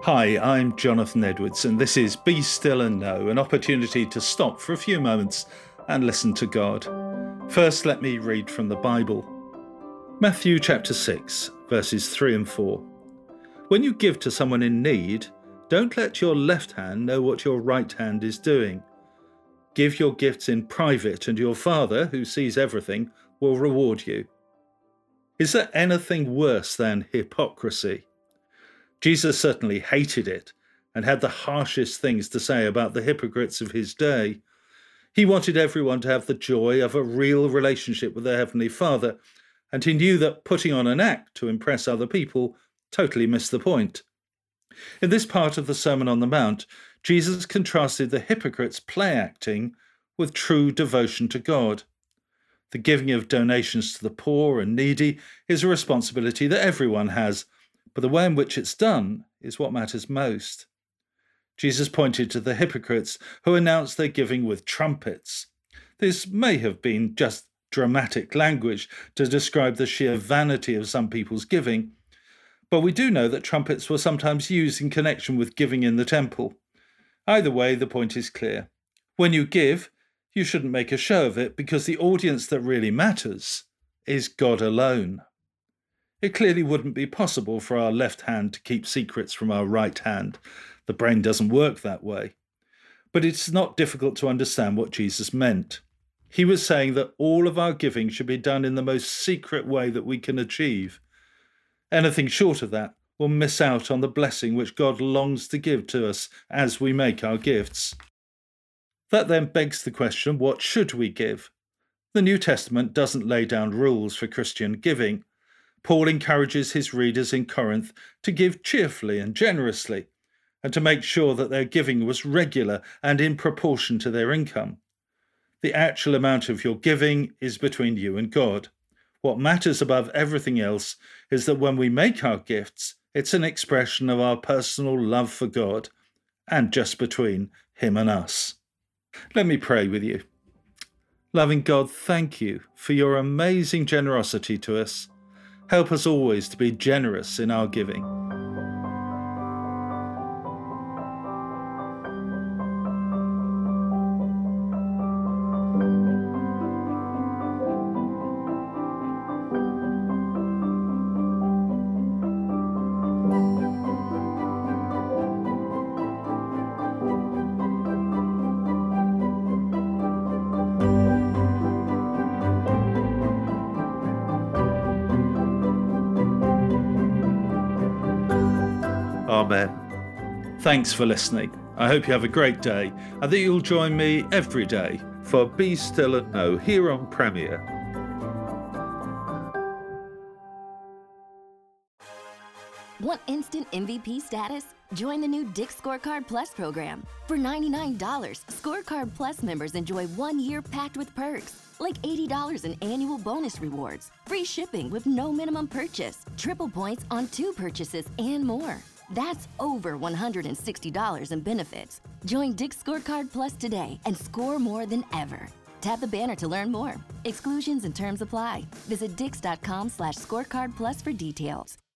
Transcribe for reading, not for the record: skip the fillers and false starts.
Hi, I'm Jonathan Edwards, and this is Be Still and Know, an opportunity to stop for a few moments and listen to God. First, let me read from the Bible. Matthew chapter 6, verses 3 and 4. When you give to someone in need, don't let your left hand know what your right hand is doing. Give your gifts in private, and your Father, who sees everything, will reward you. Is there anything worse than hypocrisy? Jesus certainly hated it and had the harshest things to say about the hypocrites of his day. He wanted everyone to have the joy of a real relationship with their Heavenly Father, and he knew that putting on an act to impress other people totally missed the point. In this part of the Sermon on the Mount, Jesus contrasted the hypocrites' play acting with true devotion to God. The giving of donations to the poor and needy is a responsibility that everyone has, but the way in which it's done is what matters most. Jesus pointed to the hypocrites who announced their giving with trumpets. This may have been just dramatic language to describe the sheer vanity of some people's giving, but we do know that trumpets were sometimes used in connection with giving in the temple. Either way, the point is clear. When you give, you shouldn't make a show of it, because the audience that really matters is God alone. It clearly wouldn't be possible for our left hand to keep secrets from our right hand. The brain doesn't work that way. But it's not difficult to understand what Jesus meant. He was saying that all of our giving should be done in the most secret way that we can achieve. Anything short of that will miss out on the blessing which God longs to give to us as we make our gifts. That then begs the question, what should we give? The New Testament doesn't lay down rules for Christian giving. Paul encourages his readers in Corinth to give cheerfully and generously, and to make sure that their giving was regular and in proportion to their income. The actual amount of your giving is between you and God. What matters above everything else is that when we make our gifts, it's an expression of our personal love for God, and just between Him and us. Let me pray with you. Loving God, thank you for your amazing generosity to us. Help us always to be generous in our giving. Amen. Thanks for listening. I hope you have a great day and that you'll join me every day for Be Still and Know here on Premier. Want instant MVP status? Join the new Dick's Scorecard Plus program. For $99, Scorecard Plus members enjoy 1 year packed with perks, like $80 in annual bonus rewards, free shipping with no minimum purchase, triple points on 2 purchases, and more. That's over $160 in benefits. Join Dick's Scorecard Plus today and score more than ever. Tap the banner to learn more. Exclusions and terms apply. Visit dix.com/scorecardplus for details.